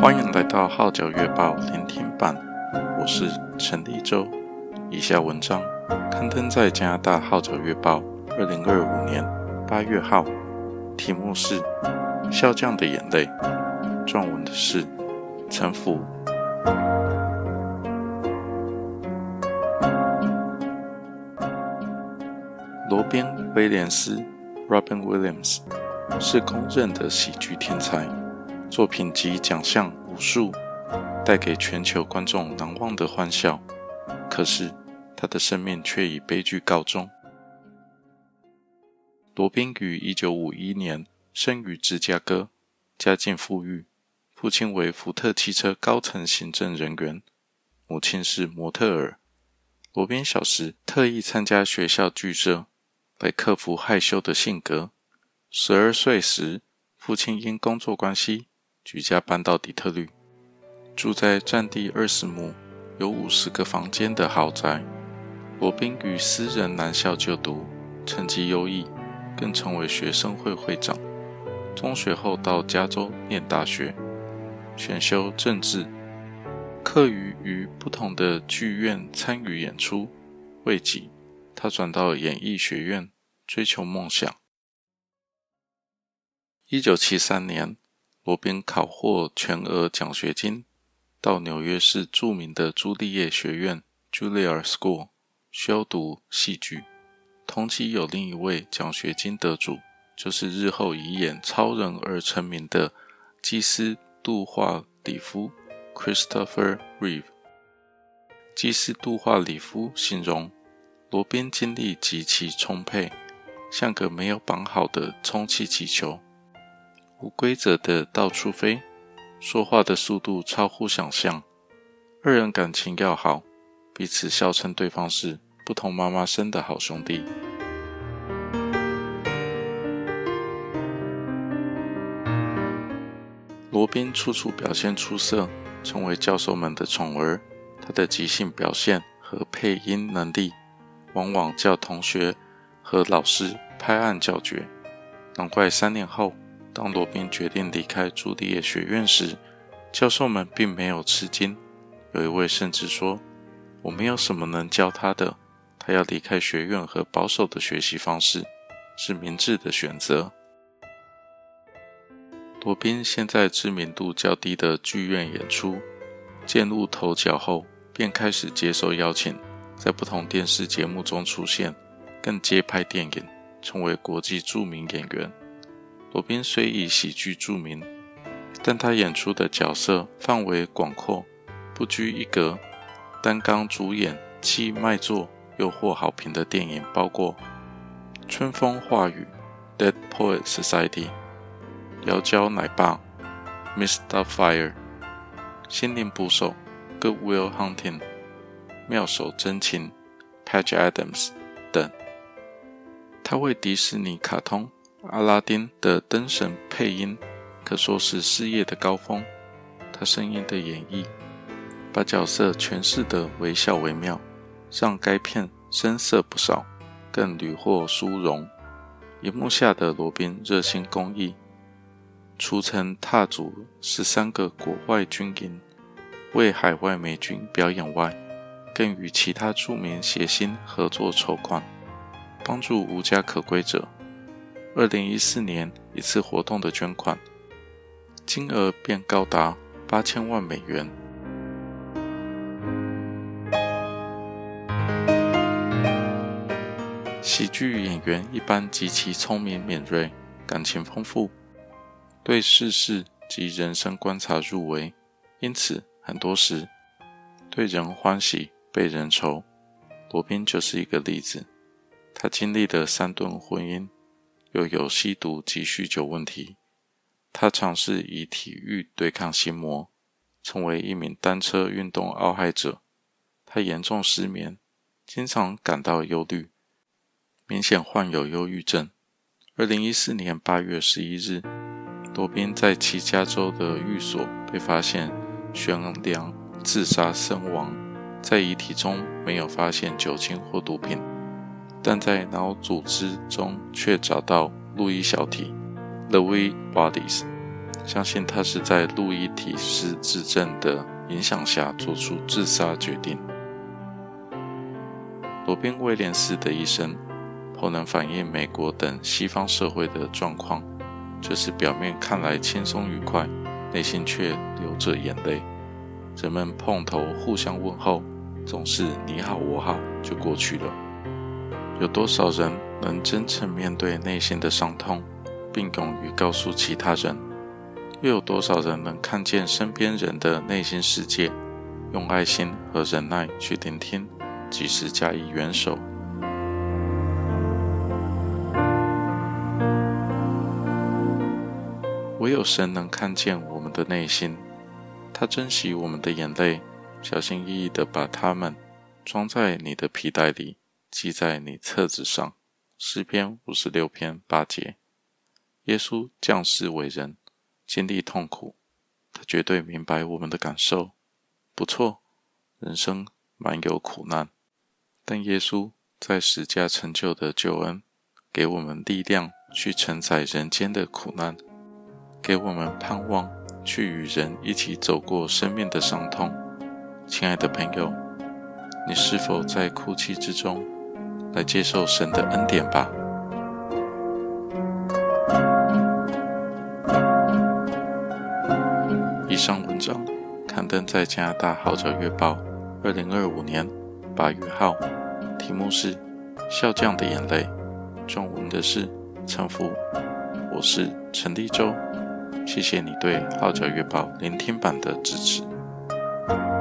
欢迎来到号角月报聆听版，我是陈立洲。以下文章刊登在加拿大号角月报2025年8月号，题目是《笑匠的眼泪》，撰文的是陈福。罗宾·威廉斯 Robin Williams 是公认的喜剧天才，作品及奖项无数，带给全球观众难忘的欢笑。可是他的生命却以悲剧告终。罗宾于1951年生于芝加哥，家境富裕，父亲为福特汽车高层行政人员，母亲是模特儿。罗宾小时特意参加学校剧社，来克服害羞的性格。12岁时，父亲因工作关系举家搬到底特律，住在占地20亩、有50个房间的豪宅。罗宾于私人男校就读，成绩优异，更成为学生会会长。中学后到加州念大学，选修政治，课余于不同的剧院参与演出。为己，他转到演艺学院追求梦想。1973年，罗宾考获全额奖学金，到纽约市著名的朱丽叶学院 Juilliard School 修读戏剧。同期有另一位奖学金得主，就是日后以演超人而成名的基斯杜化里夫 Christopher Reeve。 基斯杜化里夫形容罗宾精力极其充沛，像个没有绑好的充气气球，无规则的到处飞，说话的速度超乎想象。二人感情要好，彼此笑称对方是不同妈妈生的好兄弟。罗宾处处表现出色，成为教授们的宠儿。他的即兴表现和配音能力往往叫同学和老师拍案叫绝。难怪3年后，当罗宾决定离开朱丽叶学院时，教授们并没有吃惊。有一位甚至说，我没有什么能教他的，他要离开学院和保守的学习方式是明智的选择。罗宾先在知名度较低的剧院演出，渐入头角后便开始接受邀请，在不同电视节目中出现，更接拍电影，成为国际著名演员。罗宾虽以喜剧著名，但他演出的角色范围广阔，不拘一格。担纲主演既卖座又获好评的电影包括《春风化雨》Dead Poet Society、摇脚奶爸 Mr. Fire、心灵捕手 Good Will Hunting、妙手真情 Patch Adams 等。他为迪士尼卡通阿拉丁的灯神配音，可说是事业的高峰。他声音的演绎把角色诠释得惟肖惟妙，让该片声色不少，更屡获殊荣。荧幕下的罗宾热心公益，除曾踏足13个国外军营，为海外美军表演外，更与其他著名谐星合作筹款，帮助无家可归者。2014年一次活动的捐款金额便高达8000万美元。喜剧演员一般极其聪明敏锐，感情丰富，对世事及人生观察入微，因此很多时对人欢喜被人愁。罗宾就是一个例子。他经历了3段婚姻，又有吸毒及酗酒问题。他尝试以体育对抗心魔，成为一名单车运动傲害者。他严重失眠，经常感到忧虑，明显患有忧郁症。2014年8月11日，罗宾在其加州的寓所被发现悬梁自杀身亡，在遗体中没有发现酒精或毒品，但在脑组织中却找到路易小体 Lewy bodies， 相信他是在路易体失智症的影响下做出自杀决定。罗宾·威廉斯的一生颇能反映美国等西方社会的状况，就是表面看来轻松愉快，内心却流着眼泪。人们碰头互相问候，总是你好我好就过去了。有多少人能真诚面对内心的伤痛，并勇于告诉其他人？又有多少人能看见身边人的内心世界，用爱心和忍耐去聆听，及时加以援手？唯有神能看见我们的内心，他珍惜我们的眼泪，小心翼翼地把它们装在你的皮带里，记在你册子上。诗篇56篇8节。耶稣降世为人，经历痛苦，他绝对明白我们的感受。不错，人生满有苦难，但耶稣在十架成就的救恩，给我们力量去承载人间的苦难，给我们盼望去与人一起走过生命的伤痛。亲爱的朋友，你是否在哭泣之中来接受神的恩典吧？以上文章刊登在加拿大号角月报2025年8月号，题目是《笑匠的眼泪》，撰文的是陈福。我是陈立洲，谢谢你对号角月报聆听版的支持。